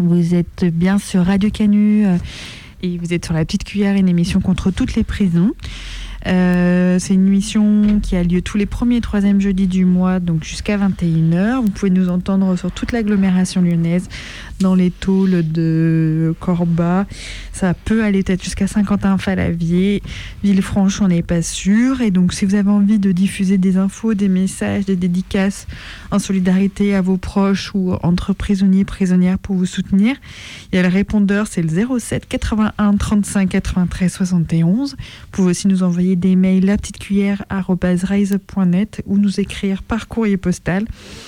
Vous êtes bien sur Radio Canu et vous êtes sur La Petite Cuillère, une émission contre toutes les prisons. C'est une émission qui a lieu tous les 1er et 3e jeudis du mois, donc jusqu'à 21h. Vous pouvez nous entendre sur toute l'agglomération lyonnaise, dans les tôles de Corba. Ça peut aller peut-être jusqu'à Saint-Quentin-Falavier. Villefranche, on n'est pas sûr. Et donc, si vous avez envie de diffuser des infos, des messages, des dédicaces en solidarité à vos proches ou entre prisonniers et prisonnières pour vous soutenir, il y a le répondeur, c'est le 07 81 35 93 71. Vous pouvez aussi nous envoyer des mails lapetitecuillère@rise.net ou nous écrire par courrier postal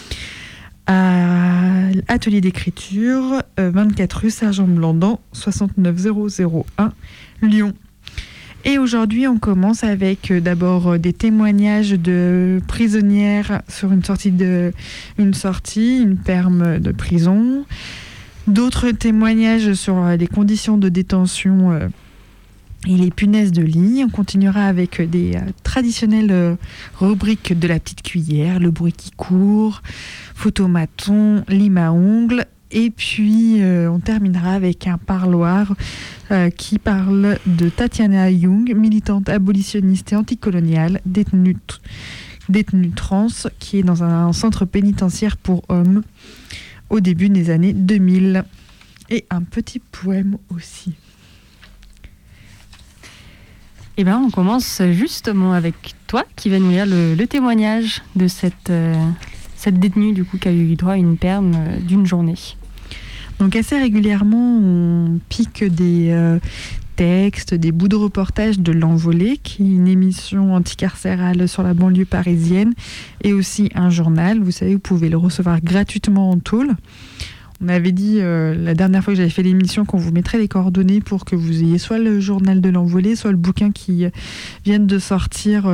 à Atelier d'écriture, 24 rue Sergent-Blandan, 69001 Lyon. Et aujourd'hui, on commence avec d'abord des témoignages de prisonnières sur une perme de prison. D'autres témoignages sur les conditions de détention et les punaises de lit. On continuera avec des traditionnelles rubriques de La Petite Cuillère, le bruit qui court, photomaton, lime à ongles. Et puis, on terminera avec un parloir qui parle de Tatiana Young, militante abolitionniste et anticoloniale, détenue trans, qui est dans un centre pénitentiaire pour hommes au début des années 2000. Et un petit poème aussi. Eh bien, on commence justement avec toi, qui va nous lire le témoignage de cette détenue, du coup, qui a eu droit à une perme d'une journée. Donc, assez régulièrement, on pique des textes, des bouts de reportage de L'Envolée, qui est une émission anticarcérale sur la banlieue parisienne, et aussi un journal. Vous savez, vous pouvez le recevoir gratuitement en tôle. On avait dit la dernière fois que j'avais fait l'émission qu'on vous mettrait les coordonnées pour que vous ayez soit le journal de L'Envolée, soit le bouquin qui vient de sortir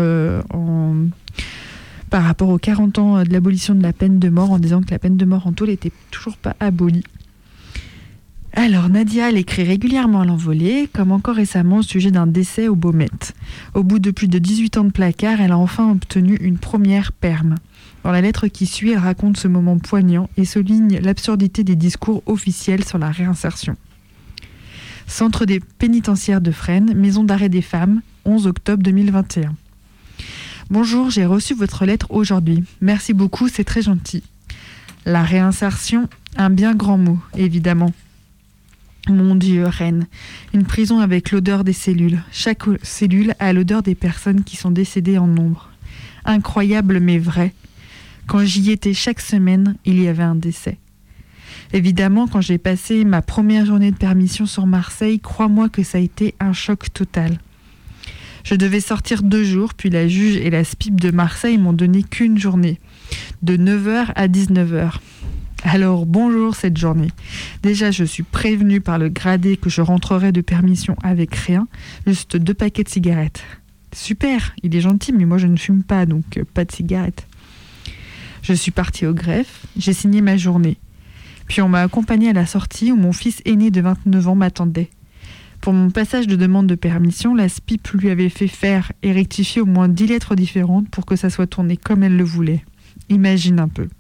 par rapport aux 40 ans de l'abolition de la peine de mort, en disant que la peine de mort en tôle n'était toujours pas abolie. Alors, Nadia, elle écrit régulièrement à L'Envolée, comme encore récemment au sujet d'un décès au Baumette. Au bout de plus de 18 ans de placard, elle a enfin obtenu une première perme. Dans la lettre qui suit, elle raconte ce moment poignant et souligne l'absurdité des discours officiels sur la réinsertion. Centre des pénitentiaires de Fresnes, maison d'arrêt des femmes, 11 octobre 2021. Bonjour, j'ai reçu votre lettre aujourd'hui. Merci beaucoup, c'est très gentil. La réinsertion, un bien grand mot, évidemment. Mon Dieu, Rennes, une prison avec l'odeur des cellules. Chaque cellule a l'odeur des personnes qui sont décédées en nombre. Incroyable mais vrai. Quand j'y étais chaque semaine, il y avait un décès. Évidemment, quand j'ai passé ma première journée de permission sur Marseille, crois-moi que ça a été un choc total. Je devais sortir 2 jours, puis la juge et la SPIP de Marseille m'ont donné qu'une journée, de 9h à 19h. Alors, bonjour cette journée. Déjà, je suis prévenue par le gradé que je rentrerai de permission avec rien, juste 2 paquets de cigarettes. Super, il est gentil, mais moi je ne fume pas, donc pas de cigarettes. Je suis partie au greffe, j'ai signé ma journée. Puis on m'a accompagnée à la sortie où mon fils aîné de 29 ans m'attendait. Pour mon passage de demande de permission, la SPIP lui avait fait faire et rectifier au moins 10 lettres différentes pour que ça soit tourné comme elle le voulait. Imagine un peu.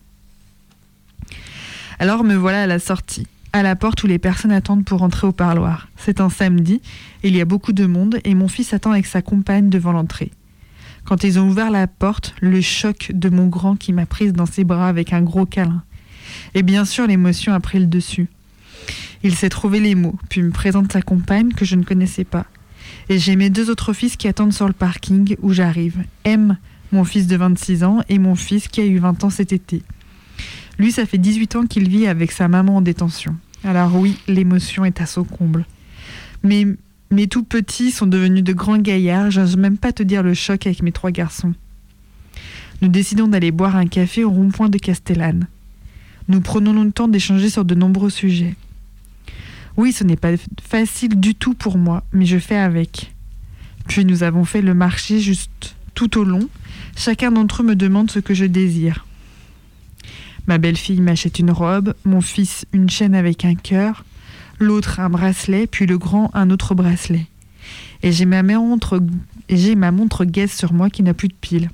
Alors me voilà à la sortie, à la porte où les personnes attendent pour entrer au parloir. C'est un samedi, il y a beaucoup de monde et mon fils attend avec sa compagne devant l'entrée. Quand ils ont ouvert la porte, le choc de mon grand qui m'a prise dans ses bras avec un gros câlin. Et bien sûr, l'émotion a pris le dessus. Il s'est trouvé les mots, puis me présente sa compagne que je ne connaissais pas. Et j'ai mes 2 autres fils qui attendent sur le parking où j'arrive. M, mon fils de 26 ans, et mon fils qui a eu 20 ans cet été. Lui, ça fait 18 ans qu'il vit avec sa maman en détention. Alors oui, l'émotion est à son comble. Mais mes tout petits sont devenus de grands gaillards, j'ose même pas te dire le choc avec mes 3 garçons. Nous décidons d'aller boire un café au rond-point de Castellane. Nous prenons le temps d'échanger sur de nombreux sujets. Oui, ce n'est pas facile du tout pour moi, mais je fais avec. Puis nous avons fait le marché juste tout au long. Chacun d'entre eux me demande ce que je désire. Ma belle-fille m'achète une robe, mon fils une chaîne avec un cœur, l'autre un bracelet, puis le grand un autre bracelet. Et j'ai ma montre Guess sur moi qui n'a plus de pile.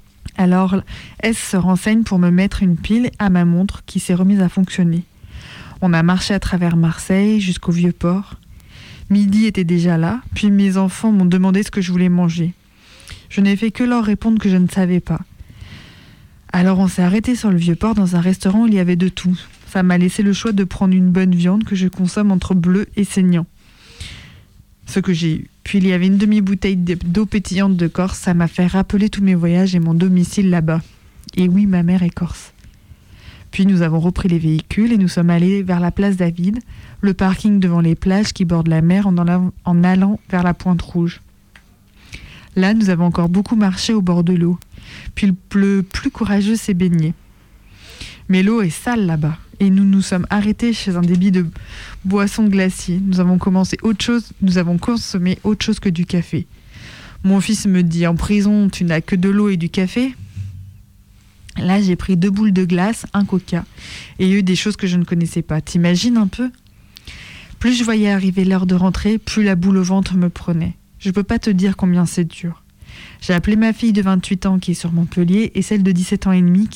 Alors, S se renseigne pour me mettre une pile à ma montre qui s'est remise à fonctionner. On a marché à travers Marseille jusqu'au Vieux-Port. Midi était déjà là, puis mes enfants m'ont demandé ce que je voulais manger. Je n'ai fait que leur répondre que je ne savais pas. Alors on s'est arrêté sur le Vieux-Port dans un restaurant où il y avait de tout. Ça m'a laissé le choix de prendre une bonne viande que je consomme entre bleu et saignant. Ce que j'ai eu. Puis il y avait une demi-bouteille d'eau pétillante de Corse. Ça m'a fait rappeler tous mes voyages et mon domicile là-bas. Et oui, ma mère est corse. Puis nous avons repris les véhicules et nous sommes allés vers la place David, le parking devant les plages qui bordent la mer en allant vers la Pointe Rouge. Là, nous avons encore beaucoup marché au bord de l'eau. Puis le plus courageux s'est baigné. Mais l'eau est sale là-bas. Et nous nous sommes arrêtés chez un débit de boissons glaciers. Nous avons consommé autre chose que du café. Mon fils me dit « En prison, tu n'as que de l'eau et du café ?» Là, j'ai pris 2 boules de glace, un coca, et eu des choses que je ne connaissais pas. T'imagines un peu ? Plus je voyais arriver l'heure de rentrer, plus la boule au ventre me prenait. Je peux pas te dire combien c'est dur. J'ai appelé ma fille de 28 ans qui est sur Montpellier et celle de 17 ans et demi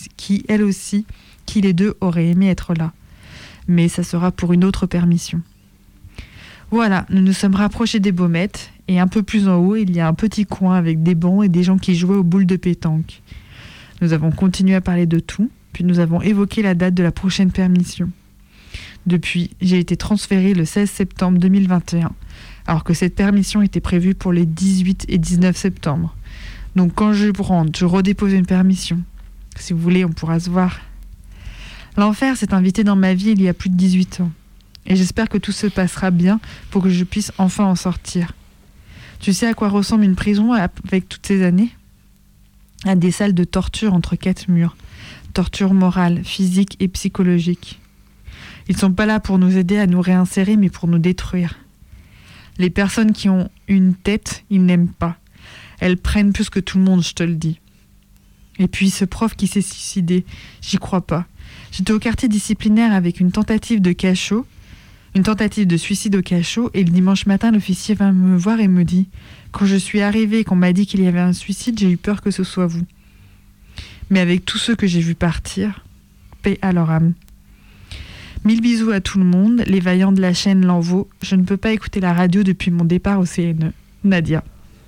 qui les deux auraient aimé être là. Mais ça sera pour une autre permission. Voilà, nous nous sommes rapprochés des Baumettes et un peu plus en haut, il y a un petit coin avec des bancs et des gens qui jouaient aux boules de pétanque. Nous avons continué à parler de tout, puis nous avons évoqué la date de la prochaine permission. Depuis, j'ai été transférée le 16 septembre 2021, alors que cette permission était prévue pour les 18 et 19 septembre. Donc quand je rentre, je redépose une permission. Si vous voulez, on pourra se voir. L'enfer s'est invité dans ma vie il y a plus de 18 ans. Et j'espère que tout se passera bien pour que je puisse enfin en sortir. Tu sais à quoi ressemble une prison avec toutes ces années ? À des salles de torture entre 4 murs. Torture morale, physique et psychologique. Ils ne sont pas là pour nous aider à nous réinsérer, mais pour nous détruire. Les personnes qui ont une tête, ils n'aiment pas. Elles prennent plus que tout le monde, je te le dis. Et puis ce prof qui s'est suicidé, j'y crois pas. J'étais au quartier disciplinaire avec une tentative de suicide au cachot, et le dimanche matin, l'officier va me voir et me dit « Quand je suis arrivée et qu'on m'a dit qu'il y avait un suicide, j'ai eu peur que ce soit vous. Mais avec tous ceux que j'ai vus partir, paix à leur âme. » 1000 bisous à tout le monde, les vaillants de la chaîne l'envaux. Je ne peux pas écouter la radio depuis mon départ au CNE. Nadia.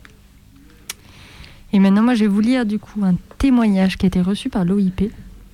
Et maintenant, moi, je vais vous lire du coup un témoignage qui a été reçu par l'OIP.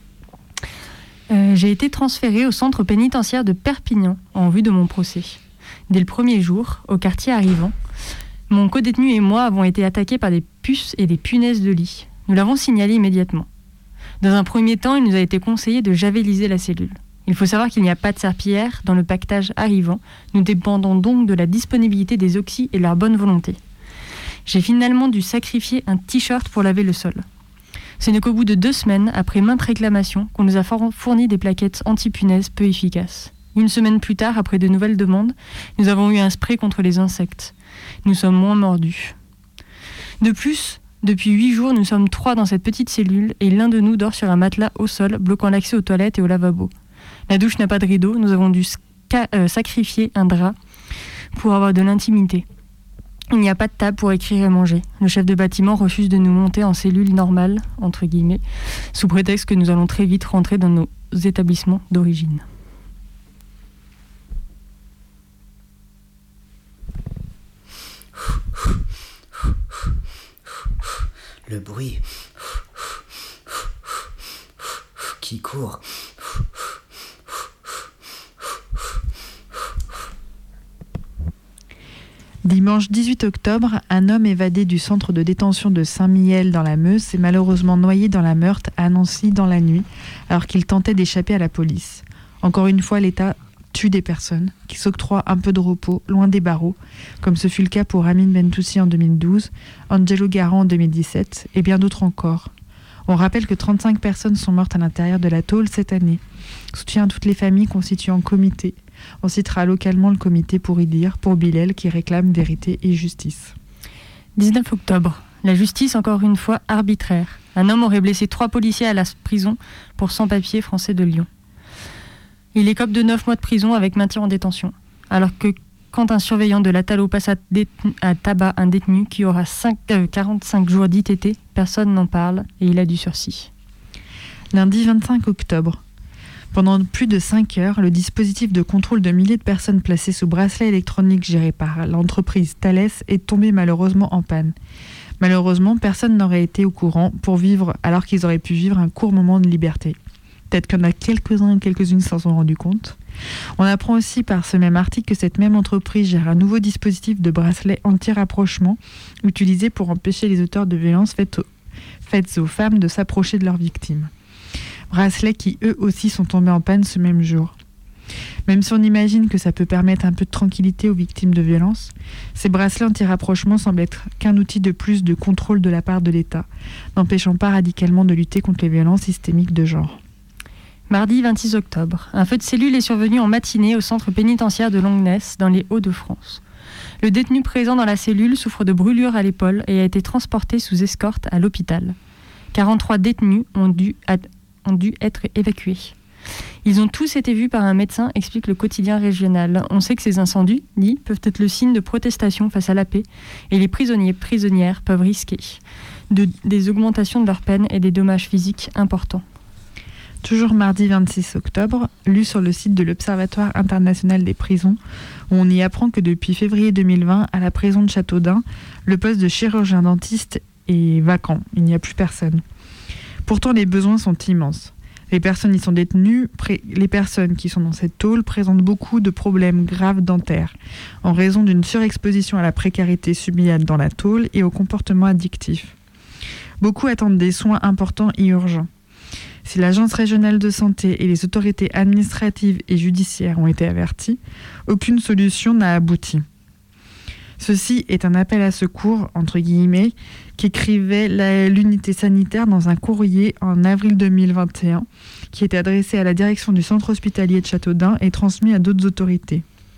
J'ai été transférée au centre pénitentiaire de Perpignan en vue de mon procès. Dès le premier jour, au quartier arrivant, mon codétenu et moi avons été attaqués par des puces et des punaises de lit. Nous l'avons signalé immédiatement. Dans un premier temps, il nous a été conseillé de javeliser la cellule. Il faut savoir qu'il n'y a pas de serpillière dans le paquetage arrivant. Nous dépendons donc de la disponibilité des oxys et leur bonne volonté. J'ai finalement dû sacrifier un t-shirt pour laver le sol. Ce n'est qu'au bout de 2 semaines, après maintes réclamations, qu'on nous a fourni des plaquettes anti-punaises peu efficaces. 1 semaine plus tard, après de nouvelles demandes, nous avons eu un spray contre les insectes. Nous sommes moins mordus. De plus, depuis 8 jours, nous sommes 3 dans cette petite cellule et l'un de nous dort sur un matelas au sol, bloquant l'accès aux toilettes et au lavabo. La douche n'a pas de rideau, nous avons dû sacrifier un drap pour avoir de l'intimité. Il n'y a pas de table pour écrire et manger. Le chef de bâtiment refuse de nous monter en cellule normale, entre guillemets, sous prétexte que nous allons très vite rentrer dans nos établissements d'origine. Le bruit qui court. Dimanche 18 octobre, un homme évadé du centre de détention de Saint-Mihiel dans la Meuse s'est malheureusement noyé dans la Meurthe à Nancy dans la nuit, alors qu'il tentait d'échapper à la police. Encore une fois, l'État tue des personnes qui s'octroient un peu de repos loin des barreaux, comme ce fut le cas pour Amine Bentoussi en 2012, Angelo Garant en 2017 et bien d'autres encore. On rappelle que 35 personnes sont mortes à l'intérieur de la tôle cette année. Soutien à toutes les familles constituant comité. On citera localement le comité pour Idir, pour Bilal, qui réclame vérité et justice. 19 octobre. La justice, encore une fois, arbitraire. Un homme aurait blessé 3 policiers à la prison pour sans-papiers français de Lyon. Il écope de 9 mois de prison avec maintien en détention. Alors que quand un surveillant de la Talo passe à tabac un détenu qui aura 45 jours d'ITT, personne n'en parle et il a du sursis. Lundi 25 octobre. Pendant plus de 5 heures, le dispositif de contrôle de milliers de personnes placées sous bracelet électronique géré par l'entreprise Thales est tombé malheureusement en panne. Malheureusement, personne n'aurait été au courant alors qu'ils auraient pu vivre un court moment de liberté. Peut-être qu'il y en a quelques-uns et quelques-unes s'en sont rendus compte. On apprend aussi par ce même article que cette même entreprise gère un nouveau dispositif de bracelet anti-rapprochement utilisé pour empêcher les auteurs de violences faites aux femmes de s'approcher de leurs victimes. Bracelets qui eux aussi sont tombés en panne ce même jour. Même si on imagine que ça peut permettre un peu de tranquillité aux victimes de violences, ces bracelets anti-rapprochement semblent être qu'un outil de plus de contrôle de la part de l'État, n'empêchant pas radicalement de lutter contre les violences systémiques de genre. Mardi 26 octobre, un feu de cellule est survenu en matinée au centre pénitentiaire de Longnes, dans les Hauts-de-France. Le détenu présent dans la cellule souffre de brûlures à l'épaule et a été transporté sous escorte à l'hôpital. 43 détenus ont dû être évacués. Ils ont tous été vus par un médecin, explique le quotidien régional. On sait que ces incendies, peuvent être le signe de protestation face à la paix et les prisonnières peuvent risquer des augmentations de leur peine et des dommages physiques importants. Toujours mardi 26 octobre, lu sur le site de l'Observatoire international des prisons, où on y apprend que depuis février 2020, à la prison de Châteaudun, le poste de chirurgien dentiste est vacant. Il n'y a plus personne. Pourtant, les besoins sont immenses. Les personnes y sont détenues, les personnes qui sont dans cette tôle présentent beaucoup de problèmes graves dentaires, en raison d'une surexposition à la précarité subie dans la tôle et au comportement addictif. Beaucoup attendent des soins importants et urgents. Si l'Agence régionale de santé et les autorités administratives et judiciaires ont été avertis, aucune solution n'a abouti. Ceci est un appel à secours, entre guillemets, qu'écrivait l'unité sanitaire dans un courrier en avril 2021, qui était adressé à la direction du centre hospitalier de Châteaudun et transmis à d'autres autorités.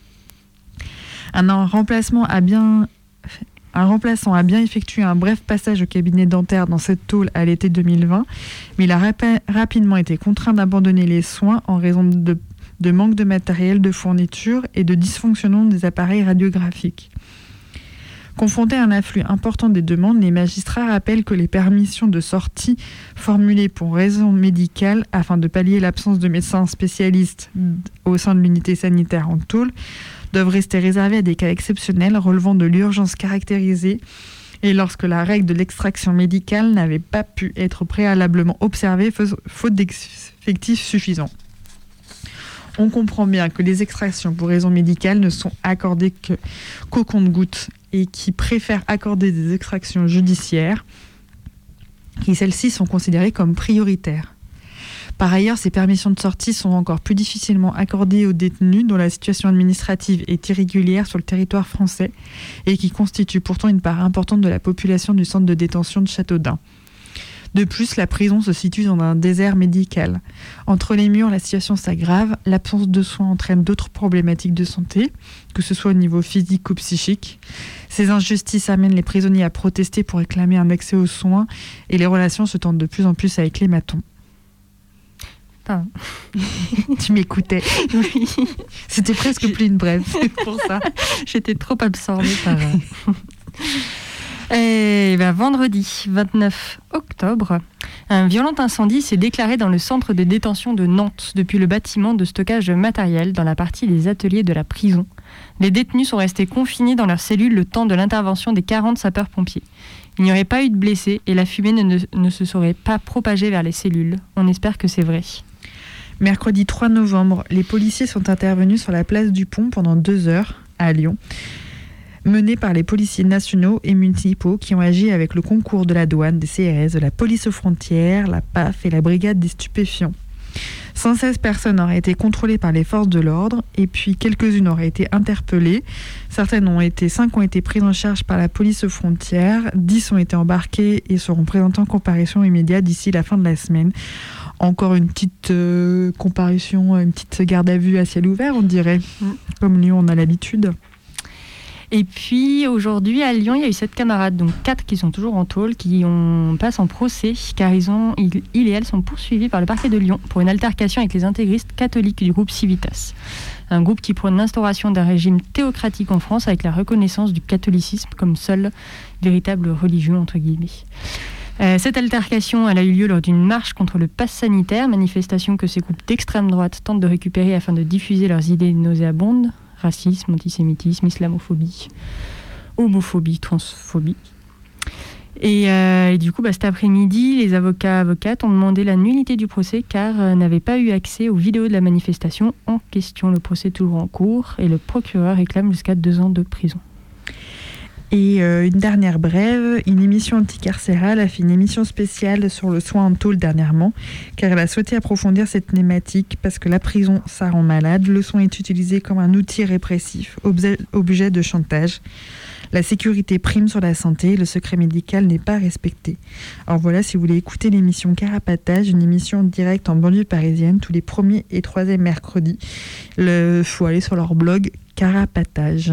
Un remplaçant a bien effectué un bref passage au cabinet dentaire dans cette tôle à l'été 2020, mais il a rapidement été contraint d'abandonner les soins en raison de manque de matériel de fourniture et de dysfonctionnement des appareils radiographiques. Confrontés à un afflux important des demandes, les magistrats rappellent que les permissions de sortie formulées pour raison médicale afin de pallier l'absence de médecins spécialistes au sein de l'unité sanitaire en tôle doivent rester réservées à des cas exceptionnels relevant de l'urgence caractérisée et lorsque la règle de l'extraction médicale n'avait pas pu être préalablement observée faute d'effectifs suffisants. On comprend bien que les extractions pour raison médicale ne sont accordées qu'au compte-gouttes et qui préfèrent accorder des extractions judiciaires, qui celles-ci sont considérées comme prioritaires. Par ailleurs, ces permissions de sortie sont encore plus difficilement accordées aux détenus dont la situation administrative est irrégulière sur le territoire français et qui constituent pourtant une part importante de la population du centre de détention de Châteaudun. De plus, la prison se situe dans un désert médical. Entre les murs, la situation s'aggrave, l'absence de soins entraîne d'autres problématiques de santé, que ce soit au niveau physique ou psychique. Ces injustices amènent les prisonniers à protester pour réclamer un accès aux soins et les relations se tendent de plus en plus avec les matons. Pardon. Tu m'écoutais. Oui. C'était presque plus une brève, c'est pour ça. J'étais trop absorbée par... Et vendredi 29 octobre, un violent incendie s'est déclaré dans le centre de détention de Nantes depuis le bâtiment de stockage de matériel dans la partie des ateliers de la prison. Les détenus sont restés confinés dans leurs cellules le temps de l'intervention des 40 sapeurs-pompiers. Il n'y aurait pas eu de blessés et la fumée ne se serait pas propagée vers les cellules. On espère que c'est vrai. Mercredi 3 novembre, les policiers sont intervenus sur la place du Pont pendant 2 heures à Lyon, menés par les policiers nationaux et municipaux qui ont agi avec le concours de la douane, des CRS, de la police aux frontières, la PAF et la brigade des stupéfiants. 116 personnes auraient été contrôlées par les forces de l'ordre et puis quelques-unes auraient été interpellées. 5 ont été prises en charge par la police aux frontières, 10 ont été embarquées et seront présentées en comparution immédiate d'ici la fin de la semaine. Encore une petite comparution, une petite garde à vue à ciel ouvert, on dirait, comme Lyon on a l'habitude. Et puis aujourd'hui à Lyon, il y a eu 7 camarades, donc 4 qui sont toujours en tôle, qui passent en procès car ils et elles sont poursuivis par le parquet de Lyon pour une altercation avec les intégristes catholiques du groupe Civitas. Un groupe qui prône l'instauration d'un régime théocratique en France avec la reconnaissance du catholicisme comme seule véritable religion, entre guillemets. Cette altercation, elle a eu lieu lors d'une marche contre le pass sanitaire, manifestation que ces groupes d'extrême droite tentent de récupérer afin de diffuser leurs idées nauséabondes, racisme, antisémitisme, islamophobie, homophobie, transphobie. Et du coup, cet après-midi, les avocates ont demandé la nullité du procès car n'avaient pas eu accès aux vidéos de la manifestation en question. Le procès est toujours en cours et le procureur réclame jusqu'à 2 ans de prison. Et une dernière brève, une émission anticarcérale a fait une émission spéciale sur le soin en tôle dernièrement, car elle a souhaité approfondir cette thématique parce que la prison, ça rend malade, le soin est utilisé comme un outil répressif, objet de chantage. La sécurité prime sur la santé, le secret médical n'est pas respecté. Alors voilà, si vous voulez écouter l'émission Carapatage, une émission directe en banlieue parisienne, tous les 1er et 3e mercredis, il faut aller sur leur blog Carapatage.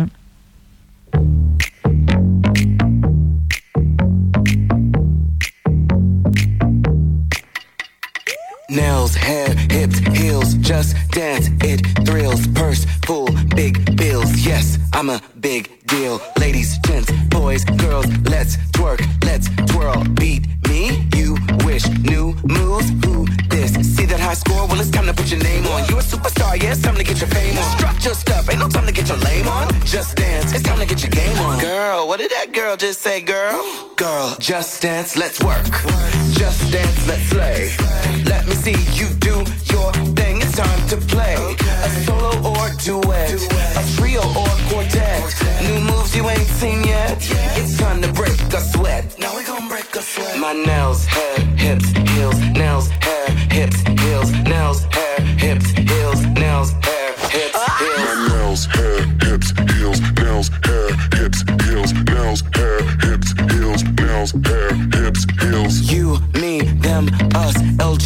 Nails, hair, hips, heels, just dance, it thrills. Purse full, big bills, yes, I'm a big deal. Ladies, gents, boys, girls, let's twerk, let's twirl. Beat me, you wish, new moves, who this? See that high score? Well, it's time to put your name on. You a superstar, yeah, it's time to get your fame on. Strut your stuff, ain't no time to get your lame on. Just dance, it's time to get your game on. Girl, what did that girl just say, girl? Girl, just dance, let's work. Just dance, let's slay. Let me see you do your thing, it's time to play. A solo or duet, a trio or quartet. New moves you ain't seen yet. It's time to break a sweat. Now we gon' break a sweat. My nails, hair, hips, heels. Nails, hair, hips, heels. Nails, hair, hips, heels. Nails, hair, hips, heels. My nails, hair, hips, heels. Nails, hair, hips, heels. Nails, hair, hips, heels. Nails, hair, hips, heels. You, me, them, us,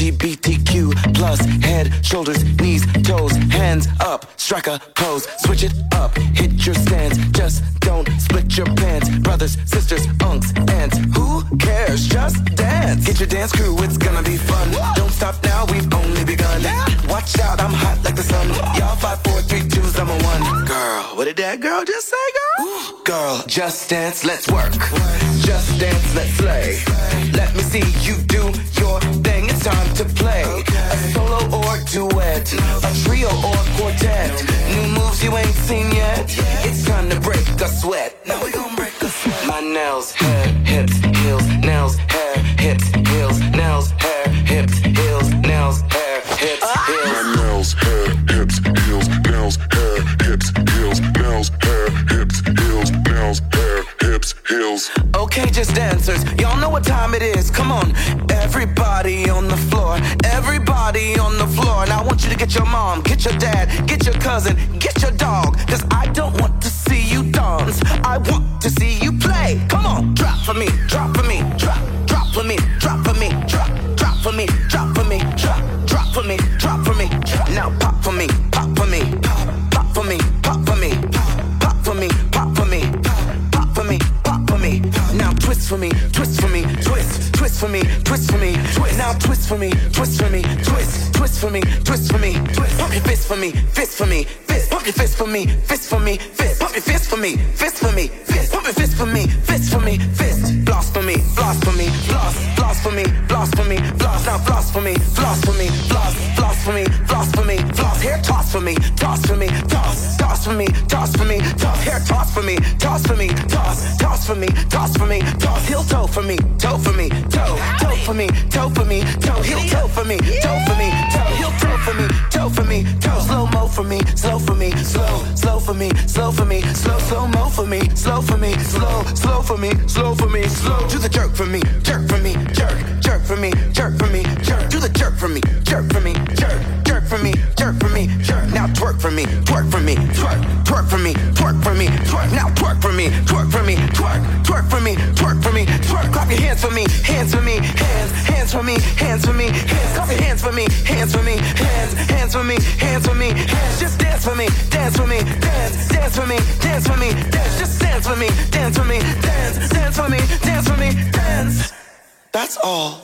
LGBTQ plus. Head, shoulders, knees, toes, hands up, strike a pose, switch it up, hit your stance, just don't split your pants. Brothers, sisters, unks, aunts, who cares? Just dance. Get your dance crew, it's gonna be fun. Don't stop now, we've only begun. Watch out, I'm hot like the sun. Y'all 5, 4, 3, 2's, I'm a 1. Girl, what did that girl just say, girl? Girl, just dance, let's work. Just dance, let's slay. Let me see you do your thing, it's time to play. A solo or duet, a trio or quartet. New moves you ain't seen yet. It's time to break a sweat. Now we gon' break a sweat. My nails, hair, hips, heels. Nails, hair, hips, heels. Nails, hair, hips, heels. Nails, hair, hips, heels. My nails, hair, hips, heels. Nails, hair, hips, heels. Nails, hair, hips, heels. Nails, hair, hips, heels. Okay, just dancers, y'all know what time it is. Come on, everybody on the floor. Everybody on the floor. Now I want you to get your mom, get your dad, get your cousin, get your dog. Cause I don't want to see you dance, I want to see you play. Come on, drop for me, drop for me, drop for me, drop for me, drop for me, drop for me, drop for me, drop for me. Now pop for me, pop for me, pop for me, pop for me, pop for me, pop for me, pop for me, pop for me. Now twist for me, twist for me, twist for me, twist for me, twist. Now twist for me, twist for me, twist for me, twist for me, twist. Pump your fist for me, fist for me, fist. Pump your fist for me, fist for me, fist. Pump your fist for me, fist for me, fist. Pump your fist for me, fist for me, fist. Floss for me, floss for me, floss, floss for me, floss for me, floss. Now floss for me, floss for me, floss, floss for me, floss for me, floss. Hair toss for me, toss for me, toss, toss for me, toss for me, toss. Hair toss for me, toss for me, toss, toss for me, toss for me, toss. Heel toe for me, toe for me, toe, toe for me, toe for me, toe. Heel toe for me, toe for me, toe. Heel toe for me, toe for me, toe. Slow mo for me, slow for me, slow, slow for me, slow for me, slow, slow mo for me, slow for me, slow, slow for me, slow for me, slow. Do the jerk for me, jerk for me, jerk, jerk for me, jerk for me, jerk. Do the jerk for me, jerk for me, jerk, jerk for me, jerk for me, jerk. Now twerk for me, twerk for me, twerk, twerk for me, twerk for me, twerk. Now twerk for me, twerk for me, twerk, twerk for me, twerk for me, twerk. Clap your hands for me, hands for me, hands, hands for me, hands for me, hands. Clap your hands for me, hands for me, hands, hands for me, hands for me, hands. Just dance for me, dance for me, dance, dance for me, dance for me, dance. Just dance for me, dance for me, dance, dance for me, dance for me, dance. That's all.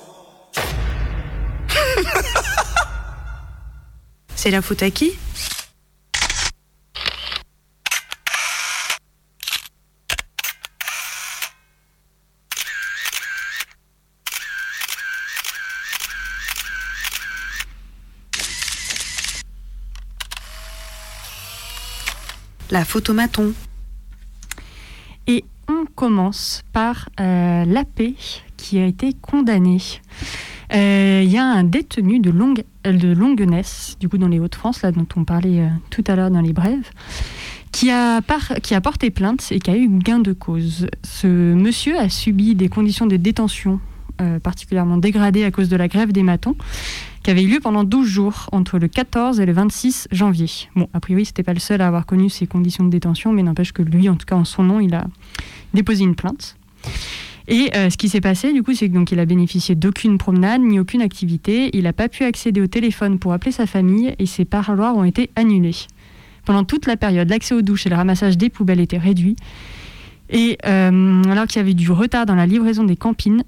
C'est la faute à qui ? la photomaton. Et on commence par l'AP qui a été condamné. Il y a un détenu de Longuenesse, du coup dans les Hauts-de-France, là dont on parlait tout à l'heure dans les brèves, qui a porté plainte et qui a eu gain de cause. Ce monsieur a subi des conditions de détention particulièrement dégradées à cause de la grève des matons, qui avait eu lieu pendant 12 jours, entre le 14 et le 26 janvier. Bon, a priori, c'était pas le seul à avoir connu ces conditions de détention, mais n'empêche que lui, en tout cas en son nom, il a déposé une plainte. Et ce qui s'est passé, du coup, c'est qu'il a bénéficié d'aucune promenade, ni aucune activité. Il n'a pas pu accéder au téléphone pour appeler sa famille, et ses parloirs ont été annulés. Pendant toute la période, l'accès aux douches et le ramassage des poubelles étaient réduits. Et alors qu'il y avait du retard dans la livraison des cantines,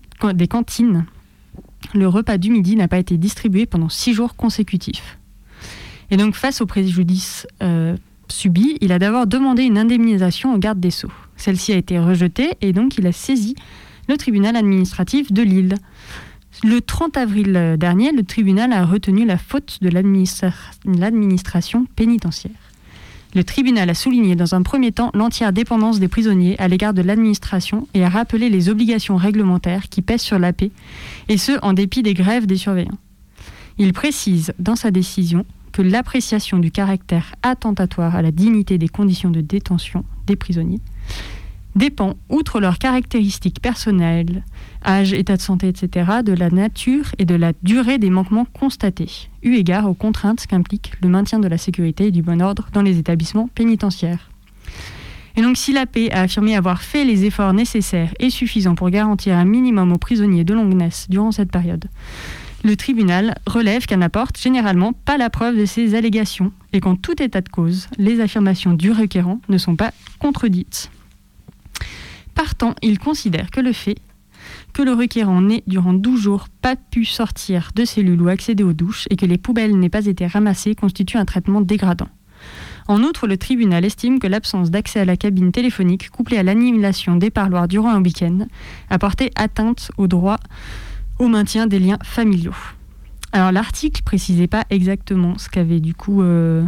le repas du midi n'a pas été distribué pendant 6 jours consécutifs. Et donc, face au préjudice subi, il a d'abord demandé une indemnisation au garde des Sceaux. Celle-ci a été rejetée et donc il a saisi le tribunal administratif de Lille. Le 30 avril dernier, le tribunal a retenu la faute de l'administration pénitentiaire. Le tribunal a souligné dans un premier temps l'entière dépendance des prisonniers à l'égard de l'administration et a rappelé les obligations réglementaires qui pèsent sur l'AP, et ce, en dépit des grèves des surveillants. Il précise dans sa décision que l'appréciation du caractère attentatoire à la dignité des conditions de détention des prisonniers dépend, outre leurs caractéristiques personnelles, âge, état de santé, etc., de la nature et de la durée des manquements constatés, eu égard aux contraintes qu'implique le maintien de la sécurité et du bon ordre dans les établissements pénitentiaires. Et donc, si l'AP a affirmé avoir fait les efforts nécessaires et suffisants pour garantir un minimum aux prisonniers de Longuenesse durant cette période, le tribunal relève qu'elle n'apporte généralement pas la preuve de ces allégations et qu'en tout état de cause, les affirmations du requérant ne sont pas contredites. Partant, il considère que le fait que le requérant n'ait, durant 12 jours, pas pu sortir de cellule ou accéder aux douches et que les poubelles n'aient pas été ramassées constitue un traitement dégradant. En outre, le tribunal estime que l'absence d'accès à la cabine téléphonique, couplée à l'annihilation des parloirs durant un week-end, a porté atteinte au droit au maintien des liens familiaux. Alors l'article précisait pas exactement ce qu'avait du coup...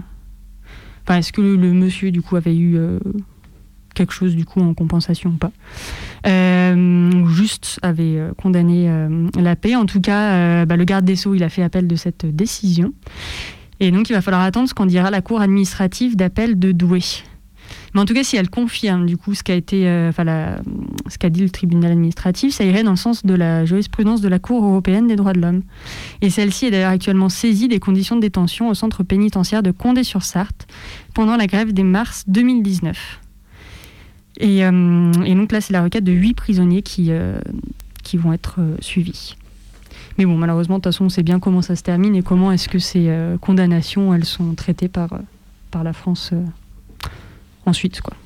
est-ce que le monsieur du coup avait eu... quelque chose du coup en compensation ou pas, ou juste avait condamné l'AP. En tout cas, le garde des Sceaux il a fait appel de cette décision et donc il va falloir attendre ce qu'en dira la cour administrative d'appel de Douai. Mais en tout cas, si elle confirme du coup ce qu'a été, ce qu'a dit le tribunal administratif, ça irait dans le sens de la jurisprudence de la Cour européenne des droits de l'homme. Et celle-ci est d'ailleurs actuellement saisie des conditions de détention au centre pénitentiaire de Condé-sur-Sarthe pendant la grève des mars 2019. Et donc là, c'est la requête de 8 prisonniers qui vont être suivis. Mais bon, malheureusement, de toute façon, on sait bien comment ça se termine et comment est-ce que ces condamnations, elles sont traitées par la France ensuite, quoi.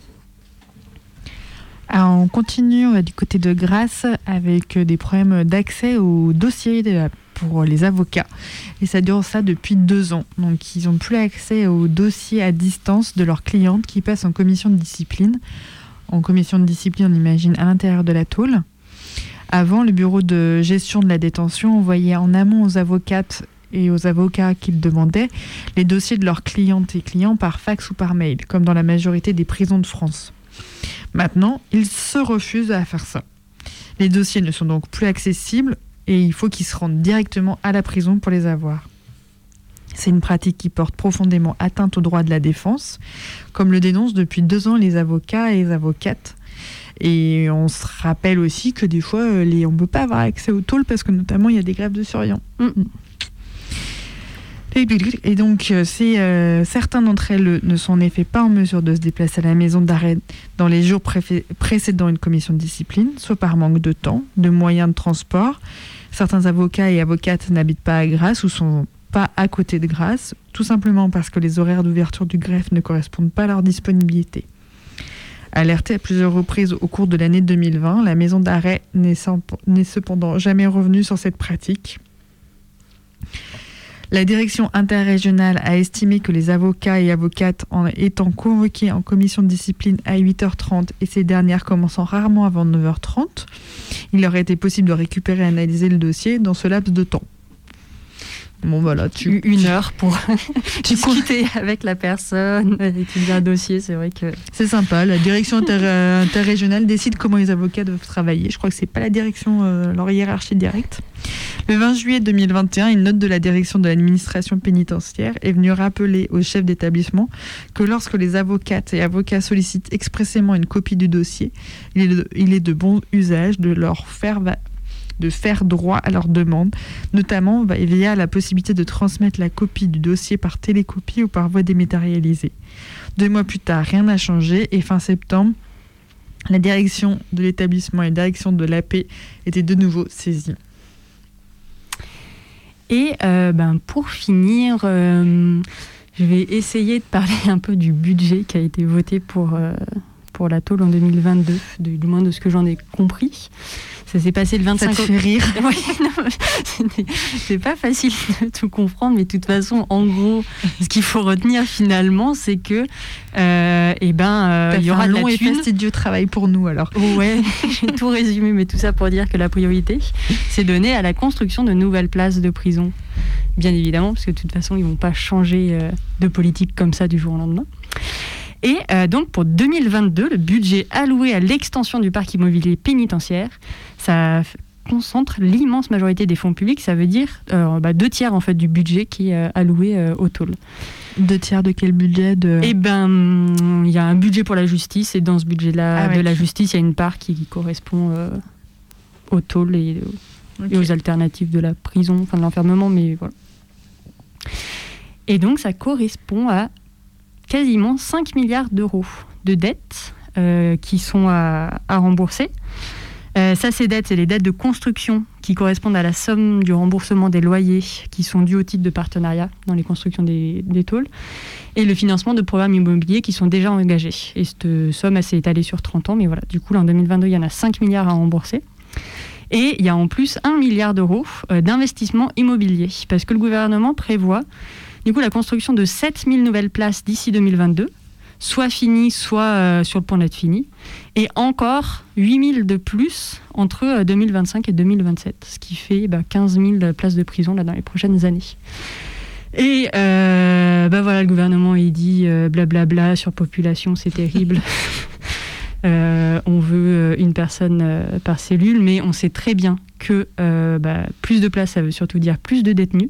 Alors, on continue du côté de Grasse avec des problèmes d'accès au dossier pour les avocats. Et ça dure ça depuis 2 ans. Donc, ils n'ont plus accès au dossier à distance de leurs clientes qui passent en commission de discipline. En commission de discipline, on imagine à l'intérieur de la tôle. Avant, le bureau de gestion de la détention envoyait en amont aux avocates et aux avocats qui le demandaient les dossiers de leurs clientes et clients par fax ou par mail, comme dans la majorité des prisons de France. Maintenant, ils se refusent à faire ça. Les dossiers ne sont donc plus accessibles et il faut qu'ils se rendent directement à la prison pour les avoir. C'est une pratique qui porte profondément atteinte aux droits de la défense, comme le dénoncent depuis 2 ans les avocats et les avocates. Et on se rappelle aussi que des fois, on ne peut pas avoir accès aux tôles parce que notamment, il y a des grèves de surveillants. Et donc, certains d'entre elles ne sont en effet pas en mesure de se déplacer à la maison d'arrêt dans les jours précédant une commission de discipline, soit par manque de temps, de moyens de transport. Certains avocats et avocates n'habitent pas à Grasse ou sont pas à côté de Grasse, tout simplement parce que les horaires d'ouverture du greffe ne correspondent pas à leur disponibilité. Alertée à plusieurs reprises au cours de l'année 2020, la maison d'arrêt n'est cependant jamais revenue sur cette pratique. La direction interrégionale a estimé que les avocats et avocates, en étant convoqués en commission de discipline à 8h30 et ces dernières commençant rarement avant 9h30, il leur était possible de récupérer et analyser le dossier dans ce laps de temps. Bon, voilà, une heure pour discuter avec la personne, étudier un dossier, c'est vrai que... C'est sympa, la direction interrégionale décide comment les avocats doivent travailler. Je crois que c'est pas la direction, leur hiérarchie directe. Le 20 juillet 2021, une note de la direction de l'administration pénitentiaire est venue rappeler aux chefs d'établissement que lorsque les avocates et avocats sollicitent expressément une copie du dossier, il est de bon usage de leur faire droit à leur demande, notamment via la possibilité de transmettre la copie du dossier par télécopie ou par voie dématérialisée. 2 mois plus tard, rien n'a changé et fin septembre, la direction de l'établissement et la direction de l'AP étaient de nouveau saisies. Et pour finir, je vais essayer de parler un peu du budget qui a été voté pour la tôle en 2022, du moins de ce que j'en ai compris. Ça s'est passé le 25 octobre. Ça te fait rire? Oui, c'est pas facile de tout comprendre, mais de toute façon, en gros, ce qu'il faut retenir finalement, c'est que il y aura un long de la et fastidieux travail pour nous alors. Ouais, j'ai tout résumé, mais tout ça pour dire que la priorité, c'est donné à la construction de nouvelles places de prison. Bien évidemment, parce que de toute façon, ils vont pas changer de politique comme ça du jour au lendemain. Et donc pour 2022, le budget alloué à l'extension du parc immobilier pénitentiaire, ça concentre l'immense majorité des fonds publics. Ça veut dire 2/3 en fait du budget qui est alloué au tôle. 2/3 de quel budget il y a un budget pour la justice et dans ce budget-là de la justice, il y a une part qui correspond au tôle et aux alternatives de la prison, enfin de l'enfermement, mais voilà. Et donc ça correspond à quasiment 5 milliards d'euros de dettes qui sont à rembourser. Ces dettes, c'est les dettes de construction qui correspondent à la somme du remboursement des loyers qui sont dus au titre de partenariat dans les constructions des tôles et le financement de programmes immobiliers qui sont déjà engagés. Et cette somme, elle s'est étalée sur 30 ans, mais voilà, du coup, là, en 2022, il y en a 5 milliards à rembourser. Et il y a en plus 1 milliard d'euros d'investissement immobilier parce que le gouvernement prévoit du coup, la construction de 7000 nouvelles places d'ici 2022, soit finies, soit sur le point d'être finies, et encore 8000 de plus entre 2025 et 2027, ce qui fait 15 000 places de prison là, dans les prochaines années. Et le gouvernement il dit blablabla, surpopulation, c'est terrible. On veut une personne par cellule, mais on sait très bien que plus de places, ça veut surtout dire plus de détenus.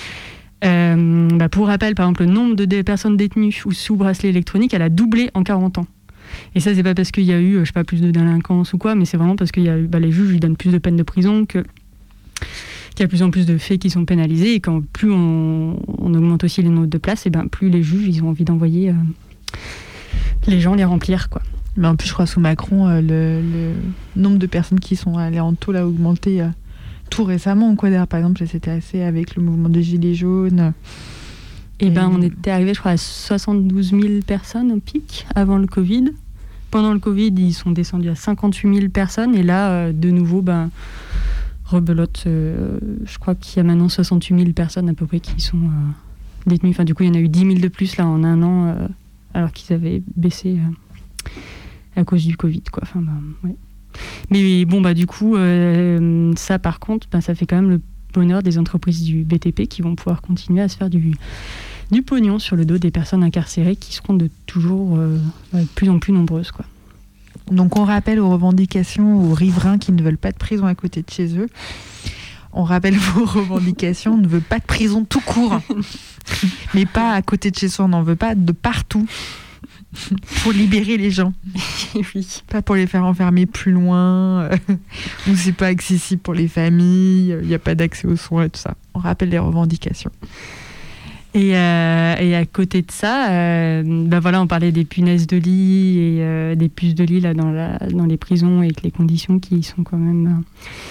Pour rappel, par exemple, le nombre de personnes détenues ou sous bracelet électronique, elle a doublé en 40 ans. Et ça, c'est pas parce qu'il y a eu, plus de délinquance ou quoi, mais c'est vraiment parce qu'il y a eu, les juges, ils donnent plus de peines de prison, qu'il y a de plus en plus de faits qui sont pénalisés, et quand plus on augmente aussi les nombres de places, et plus les juges, ils ont envie d'envoyer les gens les remplir, quoi. Mais en plus, je crois, sous Macron, le nombre de personnes qui sont allées en tôle a augmenté tout récemment, quoi. D'ailleurs, par exemple, c'était assez avec le mouvement des Gilets jaunes. On était arrivé, je crois, à 72 000 personnes au pic avant le Covid. Pendant le Covid, ils sont descendus à 58 000 personnes. Et là, de nouveau, rebelote, je crois qu'il y a maintenant 68 000 personnes à peu près qui sont détenues. Enfin, du coup, il y en a eu 10 000 de plus là en un an, alors qu'ils avaient baissé à cause du Covid, quoi. Enfin, ouais. Mais bon, du coup, ça par contre, ça fait quand même le bonheur des entreprises du BTP qui vont pouvoir continuer à se faire du pognon sur le dos des personnes incarcérées qui seront de toujours de plus en plus nombreuses, quoi. Donc on rappelle aux revendications, aux riverains qui ne veulent pas de prison à côté de chez eux. On rappelle vos revendications, on ne veut pas de prison tout court. Mais pas à côté de chez soi, on n'en veut pas de partout. Pour libérer les gens. Oui. Pas pour les faire enfermer plus loin, où c'est pas accessible pour les familles, il n'y a pas d'accès aux soins et tout ça. On rappelle les revendications. Et à côté de ça, on parlait des punaises de lit et des puces de lit là, dans les prisons, et que les conditions qui sont quand même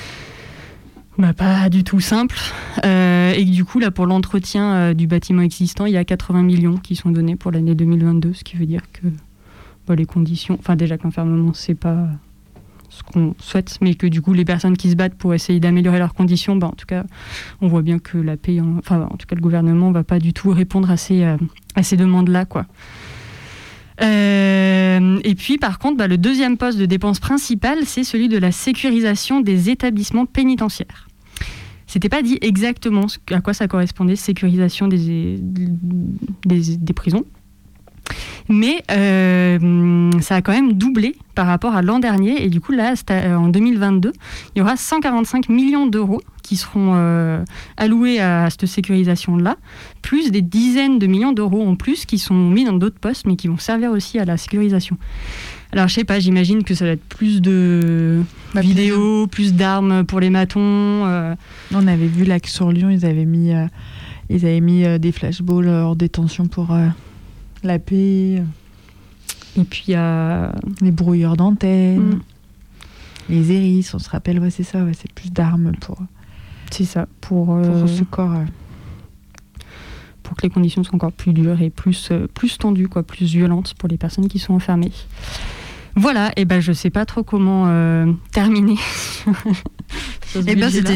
pas du tout simples. Et que du coup, là, pour l'entretien du bâtiment existant, il y a 80 millions qui sont donnés pour l'année 2022, ce qui veut dire que les conditions... Enfin, déjà que l'enfermement, c'est pas ce qu'on souhaite, mais que du coup, les personnes qui se battent pour essayer d'améliorer leurs conditions, en tout cas, on voit bien que en tout cas, le gouvernement va pas du tout répondre à ces demandes-là, quoi. Et puis, par contre, le deuxième poste de dépense principale, c'est celui de la sécurisation des établissements pénitentiaires. C'était pas dit exactement à quoi ça correspondait, sécurisation des prisons. Mais ça a quand même doublé par rapport à l'an dernier. Et du coup, là, en 2022, il y aura 145 millions d'euros qui seront alloués à cette sécurisation-là, plus des dizaines de millions d'euros en plus qui sont mis dans d'autres postes, mais qui vont servir aussi à la sécurisation. Alors, je sais pas, j'imagine que ça va être plus de vidéos, plus d'armes pour les matons. On avait vu là que sur Lyon, ils avaient mis des flashballs hors détention pour la paix. Et puis, il y a les brouilleurs d'antenne, les hérisses, on se rappelle, c'est ça, c'est plus d'armes pour... C'est ça, pour ce corps... pour que les conditions soient encore plus dures et plus tendues, plus violentes pour les personnes qui sont enfermées. Voilà, et je sais pas trop comment terminer. C'était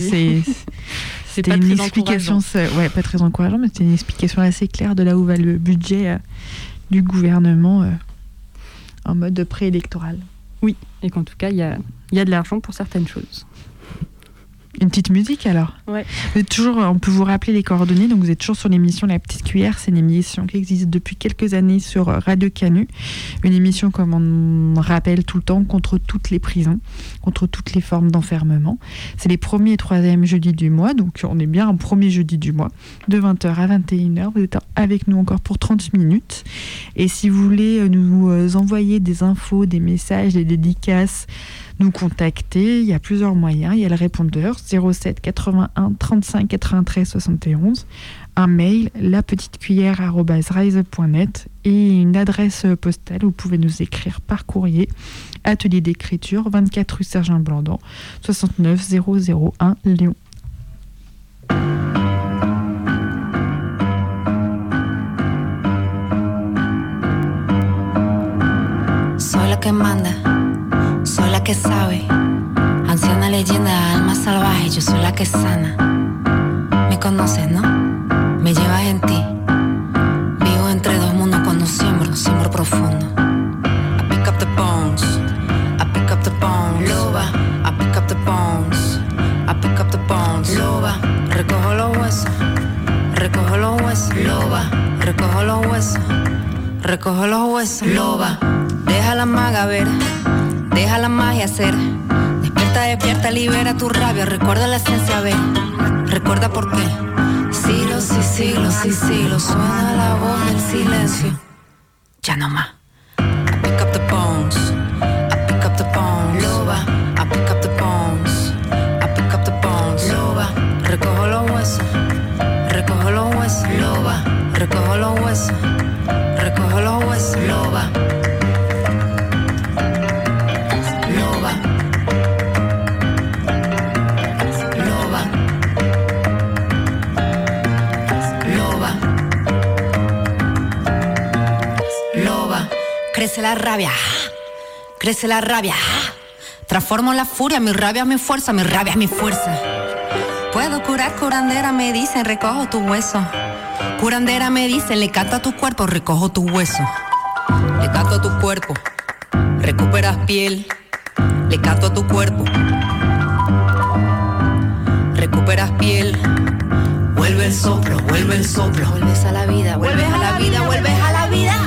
une explication, pas très encourageant, mais c'était une explication assez claire de là où va le budget du gouvernement en mode préélectoral. Oui, et qu'en tout cas, il y a de l'argent pour certaines choses. Une petite musique alors. Ouais. Vous êtes toujours, on peut vous rappeler les coordonnées, donc vous êtes toujours sur l'émission La Petite Cuillère, c'est une émission qui existe depuis quelques années sur Radio Canu, une émission comme on rappelle tout le temps contre toutes les prisons, contre toutes les formes d'enfermement. C'est les premiers et troisièmes jeudis du mois, donc on est bien un premier jeudi du mois, de 20h à 21h, vous êtes avec nous encore pour 30 minutes, et si vous voulez nous envoyer des infos, des messages, des dédicaces, nous contacter, il y a plusieurs moyens. Il y a le répondeur 07 81 35 93 71, un mail lapetitecuillère@rise.net et une adresse postale où vous pouvez nous écrire par courrier, atelier d'écriture 24 rue Sergent Blandan 69 001 Lyon. Soy la que manda, soy la que sabe, anciana leyenda, alma salvaje, yo soy la que sana. Me conoces, ¿no? Me llevas en ti. Vivo entre dos mundos cuando siembro profundo. I pick up the bones, I pick up the bones, loba. I pick up the bones, I pick up the bones, loba. Recojo los huesos, loba. Recojo los huesos, loba. Deja la maga ver, deja la magia ser. Despierta, libera tu rabia. Recuerda la esencia, ve. Recuerda por qué. Siglos y siglos, suena la voz del silencio. Ya no más. I pick up the bones, I pick up the bones, loba. I pick up the bones, I pick up the bones, loba. Recojo los huesos, loba. Recojo los huesos, loba. Crece la rabia, transformo la furia, mi rabia es mi fuerza, mi rabia es mi fuerza. Puedo curar, curandera me dicen, recojo tu hueso. Curandera me dicen, le canto a tu cuerpo, recojo tu hueso. Le canto a tu cuerpo, recuperas piel. Le canto a tu cuerpo, recuperas piel. Vuelve el soplo, vuelves a la vida, vuelves a la vida, vuelves a la vida.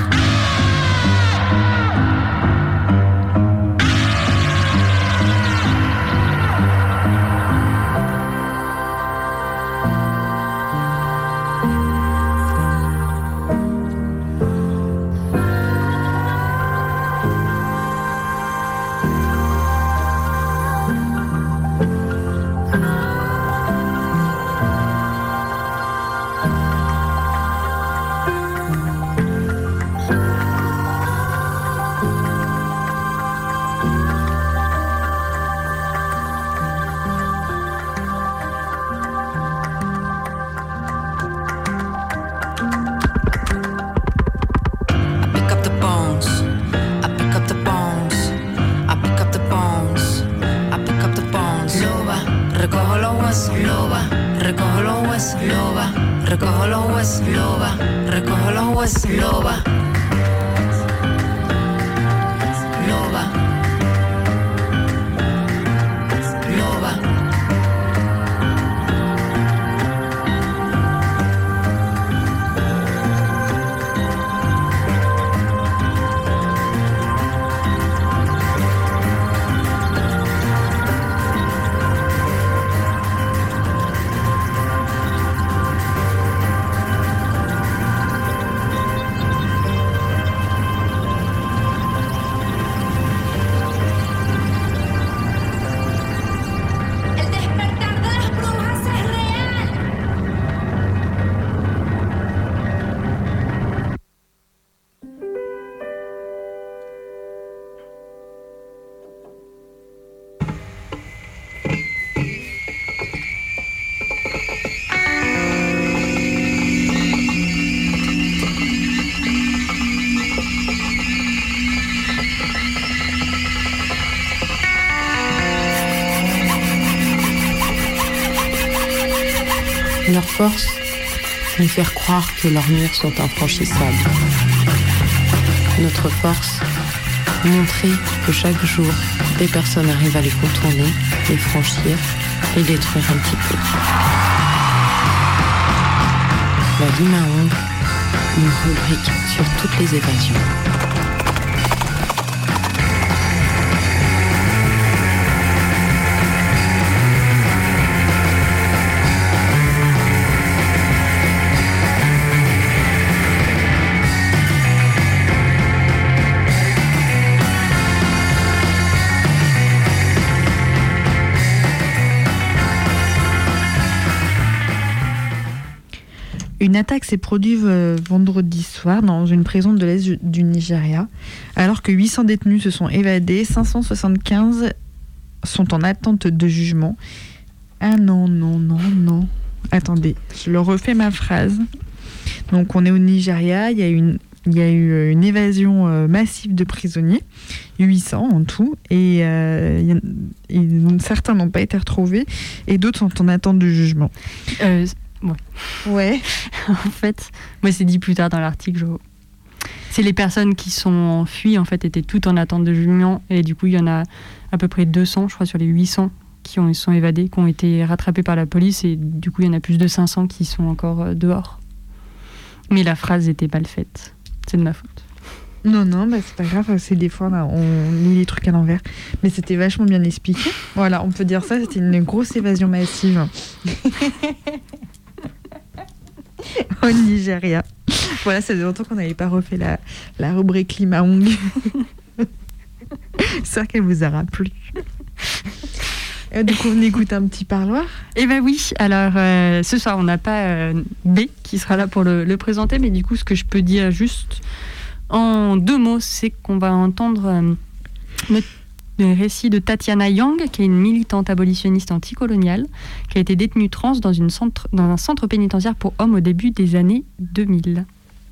Leur force, nous faire croire que leurs murs sont infranchissables. Notre force, montrer que chaque jour, des personnes arrivent à les contourner, les franchir et détruire un petit peu. La Limaong, une rubrique sur toutes les évasions. Une attaque s'est produite vendredi soir dans une prison de l'Est du Nigeria. Alors que 800 détenus se sont évadés, 575 sont en attente de jugement. Ah non. Attendez, je le refais ma phrase. Donc on est au Nigeria, il y a eu une évasion massive de prisonniers, 800 en tout, et certains n'ont pas été retrouvés et d'autres sont en attente de jugement. Ouais. En fait, moi c'est dit plus tard dans l'article, c'est les personnes qui sont en fuite en fait étaient toutes en attente de jugement et du coup il y en a à peu près 200 je crois sur les 800 qui sont évadés, qui ont été rattrapés par la police et du coup il y en a plus de 500 qui sont encore dehors. Mais la phrase était mal faite, c'est de ma faute. Non, c'est pas grave, c'est des fois là, on lit les trucs à l'envers. Mais c'était vachement bien expliqué. Voilà, on peut dire ça, c'était une grosse évasion massive. Au Nigeria. Voilà, ça fait longtemps qu'on n'avait pas refait la rubrique Limaong. J'espère qu'elle vous aura plu. Du coup, on écoute un petit parloir. Eh ben oui, alors ce soir, on n'a pas B qui sera là pour le présenter, mais du coup, ce que je peux dire juste en 2 mots, c'est qu'on va entendre le récit de Tatiana Yang, qui est une militante abolitionniste anticoloniale, qui a été détenue trans dans un centre pénitentiaire pour hommes au début des années 2000.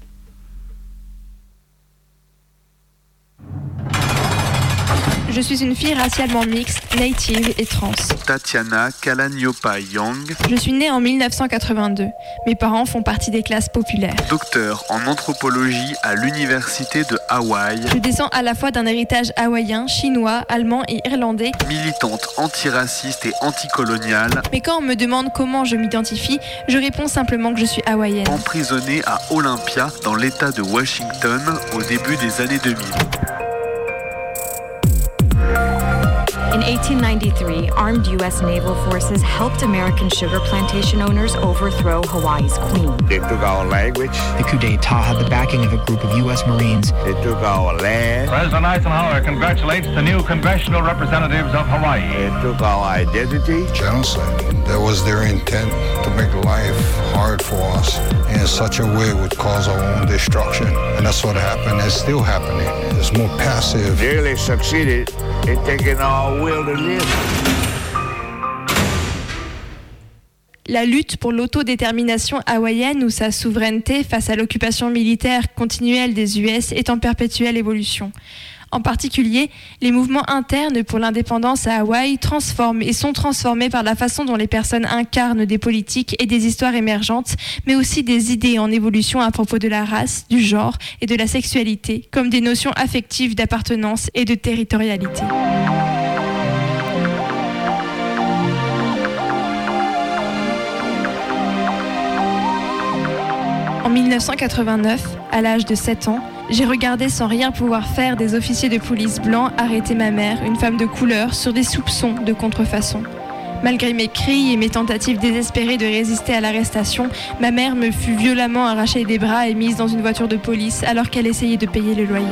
Je suis une fille racialement mixte, native et trans. Tatiana Kalaniopa Yang. Je suis née en 1982. Mes parents font partie des classes populaires. Docteur en anthropologie à l'université de Hawaï. Je descends à la fois d'un héritage hawaïen, chinois, allemand et irlandais. Militante antiraciste et anticoloniale. Mais quand on me demande comment je m'identifie, je réponds simplement que je suis hawaïenne. Emprisonnée à Olympia, dans l'État de Washington, au début des années 2000. In 1893, armed U.S. naval forces helped American sugar plantation owners overthrow Hawaii's queen. They took our language. The coup d'etat had the backing of a group of U.S. Marines. They took our land. President Eisenhower congratulates the new congressional representatives of Hawaii. They took our identity. Genocide. That was their intent, to make life hard for us in such a way it would cause our own destruction. And that's what happened. It's still happening. It's more passive. They really succeeded in taking our will to live. La lutte pour l'autodétermination hawaïenne ou sa souveraineté face à l'occupation militaire continuelle des US est en perpétuelle évolution. En particulier, les mouvements internes pour l'indépendance à Hawaï transforment et sont transformés par la façon dont les personnes incarnent des politiques et des histoires émergentes, mais aussi des idées en évolution à propos de la race, du genre et de la sexualité, comme des notions affectives d'appartenance et de territorialité. En 1989, à l'âge de 7 ans, j'ai regardé sans rien pouvoir faire des officiers de police blancs arrêter ma mère, une femme de couleur, sur des soupçons de contrefaçon. Malgré mes cris et mes tentatives désespérées de résister à l'arrestation, ma mère me fut violemment arrachée des bras et mise dans une voiture de police alors qu'elle essayait de payer le loyer.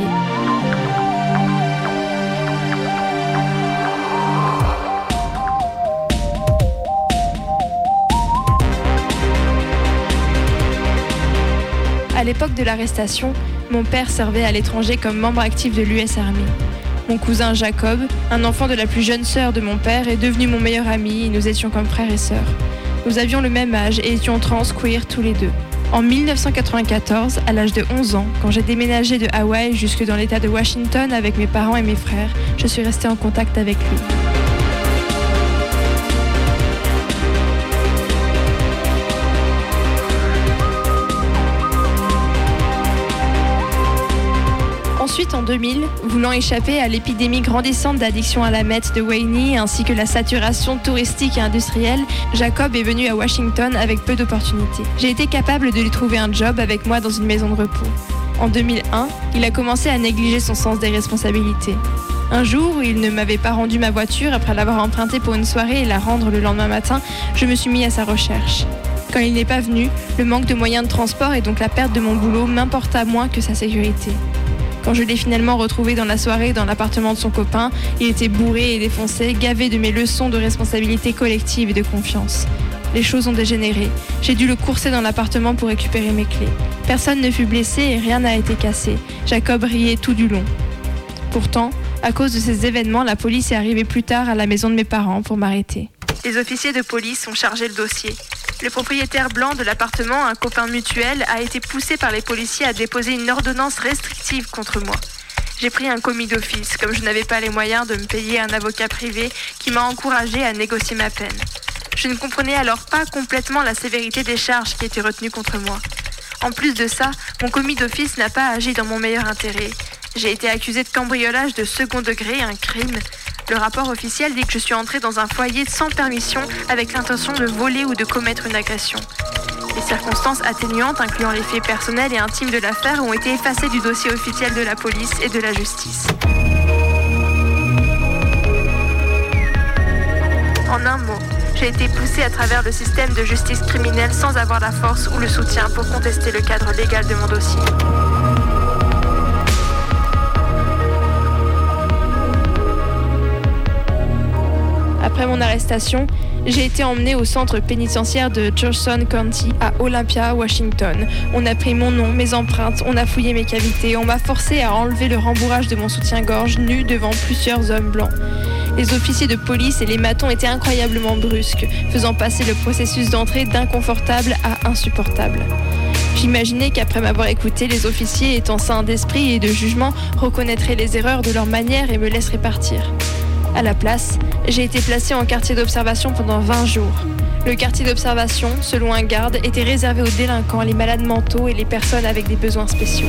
À l'époque de l'arrestation, mon père servait à l'étranger comme membre actif de l'US Army. Mon cousin Jacob, un enfant de la plus jeune sœur de mon père, est devenu mon meilleur ami et nous étions comme frères et sœurs. Nous avions le même âge et étions trans queer tous les deux. En 1994, à l'âge de 11 ans, quand j'ai déménagé de Hawaï jusque dans l'état de Washington avec mes parents et mes frères, je suis restée en contact avec lui. Ensuite, en 2000, voulant échapper à l'épidémie grandissante d'addiction à la meth de Wayne ainsi que la saturation touristique et industrielle, Jacob est venu à Washington avec peu d'opportunités. J'ai été capable de lui trouver un job avec moi dans une maison de repos. En 2001, il a commencé à négliger son sens des responsabilités. Un jour où il ne m'avait pas rendu ma voiture après l'avoir empruntée pour une soirée et la rendre le lendemain matin, je me suis mis à sa recherche. Quand il n'est pas venu, le manque de moyens de transport et donc la perte de mon boulot m'importa moins que sa sécurité. Quand je l'ai finalement retrouvé dans la soirée dans l'appartement de son copain, il était bourré et défoncé, gavé de mes leçons de responsabilité collective et de confiance. Les choses ont dégénéré. J'ai dû le courser dans l'appartement pour récupérer mes clés. Personne ne fut blessé et rien n'a été cassé. Jacob riait tout du long. Pourtant, à cause de ces événements, la police est arrivée plus tard à la maison de mes parents pour m'arrêter. Les officiers de police ont chargé le dossier. Le propriétaire blanc de l'appartement, un copain mutuel, a été poussé par les policiers à déposer une ordonnance restrictive contre moi. J'ai pris un commis d'office, comme je n'avais pas les moyens de me payer un avocat privé qui m'a encouragé à négocier ma peine. Je ne comprenais alors pas complètement la sévérité des charges qui étaient retenues contre moi. En plus de ça, mon commis d'office n'a pas agi dans mon meilleur intérêt. J'ai été accusée de cambriolage de second degré, un crime. Le rapport officiel dit que je suis entrée dans un foyer sans permission avec l'intention de voler ou de commettre une agression. Les circonstances atténuantes, incluant les faits personnels et intimes de l'affaire, ont été effacées du dossier officiel de la police et de la justice. En un mot, j'ai été poussée à travers le système de justice criminelle sans avoir la force ou le soutien pour contester le cadre légal de mon dossier. Après mon arrestation, j'ai été emmenée au centre pénitentiaire de Jefferson County à Olympia, Washington. On a pris mon nom, mes empreintes, on a fouillé mes cavités, on m'a forcé à enlever le rembourrage de mon soutien-gorge nu devant plusieurs hommes blancs. Les officiers de police et les matons étaient incroyablement brusques, faisant passer le processus d'entrée d'inconfortable à insupportable. J'imaginais qu'après m'avoir écouté, les officiers, étant sains d'esprit et de jugement, reconnaîtraient les erreurs de leur manière et me laisseraient partir. À la place, j'ai été placée en quartier d'observation pendant 20 jours. Le quartier d'observation, selon un garde, était réservé aux délinquants, les malades mentaux et les personnes avec des besoins spéciaux.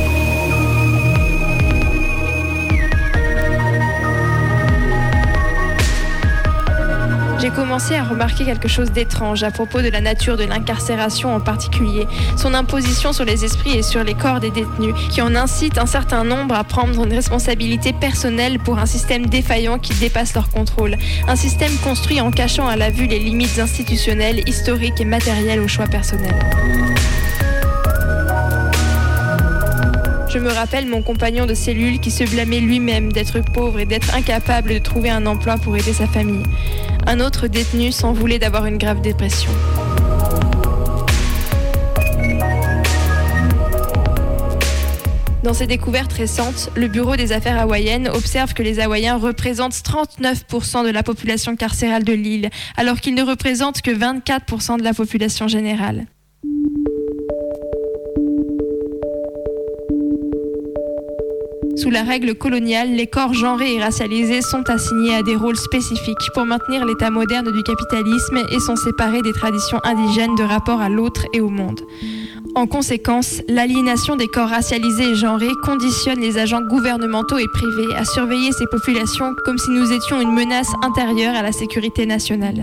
J'ai commencé à remarquer quelque chose d'étrange à propos de la nature de l'incarcération en particulier, son imposition sur les esprits et sur les corps des détenus, qui en incite un certain nombre à prendre une responsabilité personnelle pour un système défaillant qui dépasse leur contrôle, un système construit en cachant à la vue les limites institutionnelles, historiques et matérielles au choix personnel. Je me rappelle mon compagnon de cellule qui se blâmait lui-même d'être pauvre et d'être incapable de trouver un emploi pour aider sa famille. Un autre détenu s'en voulait d'avoir une grave dépression. Dans ses découvertes récentes, le Bureau des affaires hawaïennes observe que les Hawaïens représentent 39% de la population carcérale de l'île, alors qu'ils ne représentent que 24% de la population générale. Sous la règle coloniale, les corps genrés et racialisés sont assignés à des rôles spécifiques pour maintenir l'état moderne du capitalisme et sont séparés des traditions indigènes de rapport à l'autre et au monde. En conséquence, l'aliénation des corps racialisés et genrés conditionne les agents gouvernementaux et privés à surveiller ces populations comme si nous étions une menace intérieure à la sécurité nationale.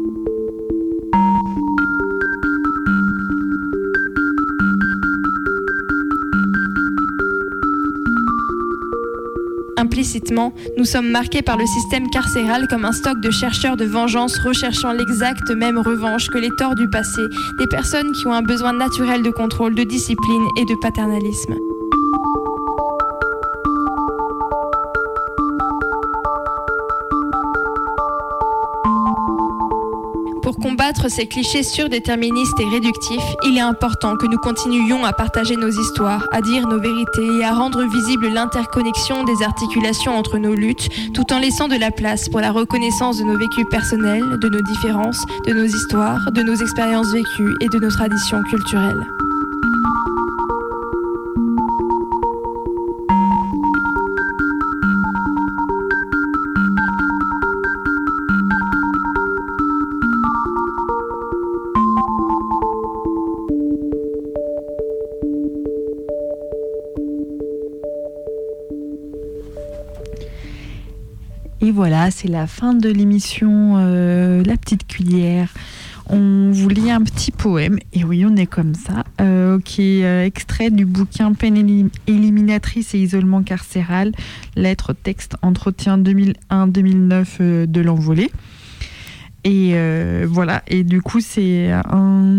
Implicitement, nous sommes marqués par le système carcéral comme un stock de chercheurs de vengeance recherchant l'exacte même revanche que les torts du passé, des personnes qui ont un besoin naturel de contrôle, de discipline et de paternalisme. Pour combattre ces clichés surdéterministes et réductifs, il est important que nous continuions à partager nos histoires, à dire nos vérités et à rendre visible l'interconnexion des articulations entre nos luttes, tout en laissant de la place pour la reconnaissance de nos vécus personnels, de nos différences, de nos histoires, de nos expériences vécues et de nos traditions culturelles. Et voilà, c'est la fin de l'émission La Petite Cuillère. On vous lit un petit poème, et oui, on est comme ça, qui est extrait du bouquin Peine éliminatrice et isolement carcéral, lettres, textes, entretien 2001-2009 de l'Envolée. Et voilà, et du coup, c'est un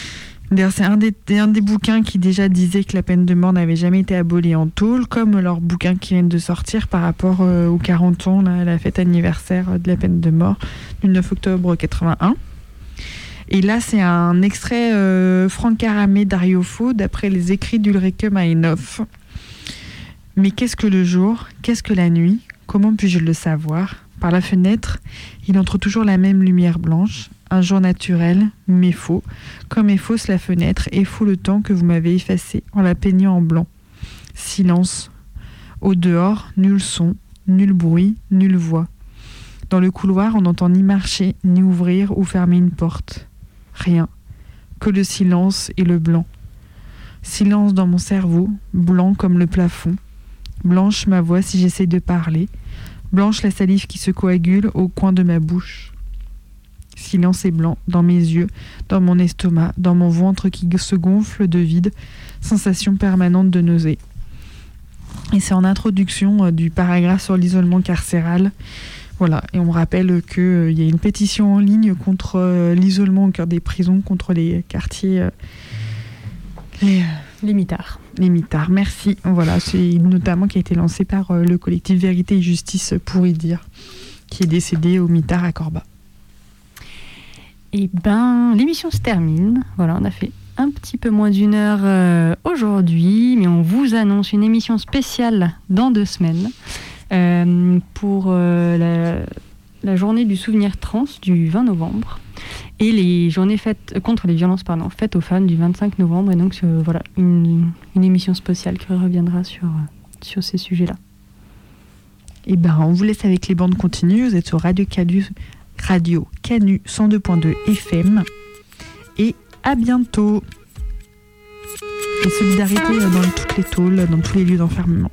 des bouquins qui déjà disait que la peine de mort n'avait jamais été abolie en tôle, comme leur bouquin qui vient de sortir par rapport aux 40 ans, là, la fête anniversaire de la peine de mort du 9 octobre 81. Et là, c'est un extrait Franck Aramé Dario Fo, d'après les écrits d'Ulrike Meinhof. Mais qu'est-ce que le jour? Qu'est-ce que la nuit? Comment puis-je le savoir? Par la fenêtre, il entre toujours la même lumière blanche, un jour naturel, mais faux, comme est fausse la fenêtre et faux le temps que vous m'avez effacé en la peignant en blanc. Silence. Au dehors, nul son, nul bruit, nulle voix. Dans le couloir, on n'entend ni marcher, ni ouvrir ou fermer une porte. Rien. Que le silence et le blanc. Silence dans mon cerveau, blanc comme le plafond. Blanche ma voix si j'essaie de parler. Blanche la salive qui se coagule au coin de ma bouche. Silence et blanc dans mes yeux, dans mon estomac, dans mon ventre qui se gonfle de vide, sensation permanente de nausée. Et c'est en introduction du paragraphe sur l'isolement carcéral. Voilà, et on rappelle qu'il y a une pétition en ligne contre l'isolement au cœur des prisons, contre les quartiers... Les mitards. Les mitards, merci. Voilà, c'est notamment qui a été lancé par le collectif Vérité et Justice pour y dire, qui est décédé au mitard à Corba. Et l'émission se termine. Voilà, on a fait un petit peu moins d'une heure aujourd'hui, mais on vous annonce une émission spéciale dans 2 semaines pour la journée du souvenir trans du 20 novembre. Et les journées contre les violences faites aux femmes du 25 novembre. Et donc, voilà, une émission spéciale qui reviendra sur ces sujets-là. Et on vous laisse avec les bandes continues. Vous êtes sur Radio Canu 102.2 FM. Et à bientôt. Et solidarité dans toutes les tôles, dans tous les lieux d'enfermement.